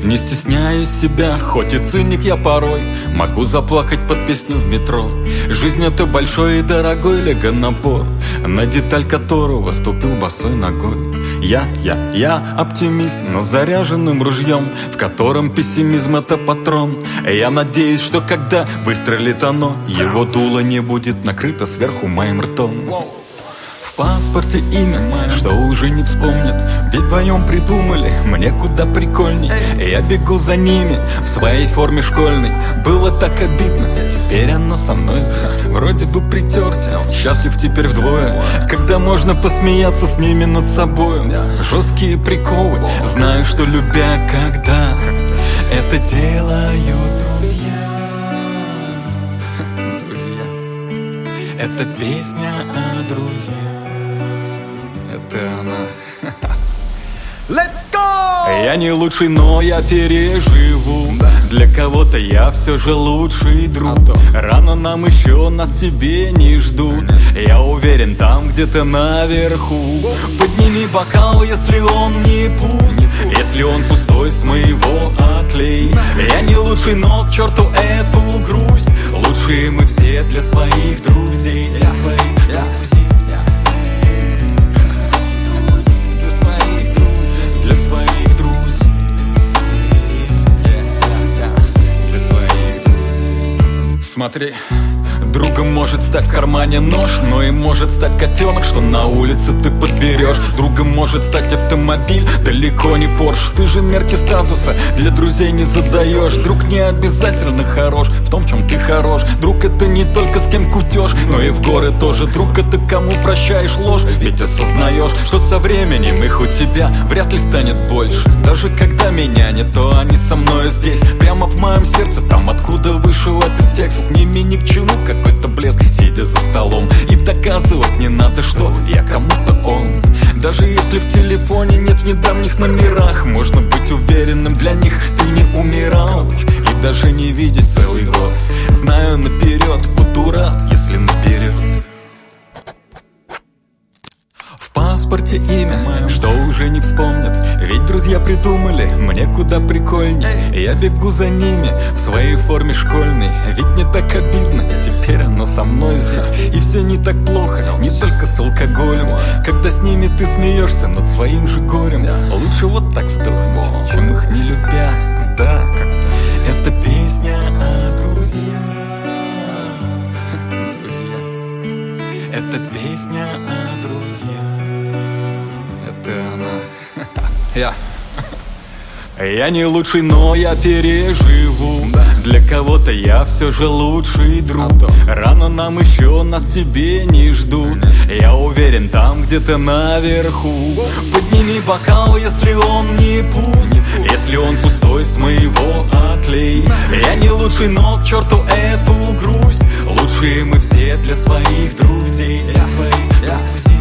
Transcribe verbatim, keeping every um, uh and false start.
Не стесняюсь себя, хоть и циник я порой. Могу заплакать под песню в метро. Жизнь — это большой и дорогой лего-набор, на деталь которого ступил босой ногой. Я, я, я оптимист, но заряженным ружьем, в котором пессимизм — это патрон. Я надеюсь, что когда выстрелит оно, его дуло не будет накрыто сверху моим ртом. В паспорте имя, что уже не вспомнят, ведь вдвоем придумали мне куда прикольней. Я бегу за ними в своей форме школьной. Было так обидно, теперь оно со мной здесь. Вроде бы притерся, счастлив теперь вдвое, когда можно посмеяться с ними над собой. Жесткие приколы, знаю, что любя, когда это делают друзья. Друзья, это песня о друзьях. Это она. Let's go! Я не лучший, но я переживу. Для кого-то я все же лучший друг. Рано нам еще, нас себе не ждут. Я уверен, там где-то наверху. Подними бокал, если он не пуст, если он пустой, с моего отлей. Я не лучший, но к черту эту грусть. Лучшие мы все для своих друзей. Для своих друзей. Смотри, другом может стать в кармане нож, но и может стать котенок, что на улице ты подберешь. Другом может стать автомобиль, далеко не Порш. Ты же мерки статуса для друзей не задаешь. Друг не обязательно хорош в том, в чем ты хорош. Друг — это не только с кем кутешь, но и в горы тоже. Друг — это кому прощаешь ложь, ведь осознаешь, что со временем их у тебя вряд ли станет больше. Даже когда меня нет, то они со мной здесь, прямо в моем сердце, там откуда вышел этот текст. С ними ни к чему какой-то блеск, сидя за столом. И доказывать не надо, что я кому-то он. Даже если в телефоне нет в недавних номерах, можно быть уверенным, для них ты не умирал. И даже не видеть целый год, знаю наперед, буду рад, если наперед. В паспорте имя, что уже не вспомнят, ведь друзья придумали мне куда прикольней. Я бегу за ними в своей форме школьной, ведь не так обидно, теперь оно со мной здесь. И все не так плохо, не только с алкоголем, когда с ними ты смеешься над своим же горем. Лучше вот так сдохнуть, чем их не любя. Да, это песня о друзьях. Друзья, это песня о друзьях. Это она. Я Я не лучший, но я переживу. Для кого-то я все же лучший друг. Рано нам еще, нас себе не ждут. Я уверен, там где-то наверху. Подними бокал, если он не пуст, если он пустой, с моего отлей. Я не лучший, но к черту эту грусть. Лучшие мы все для своих друзей. Для своих друзей.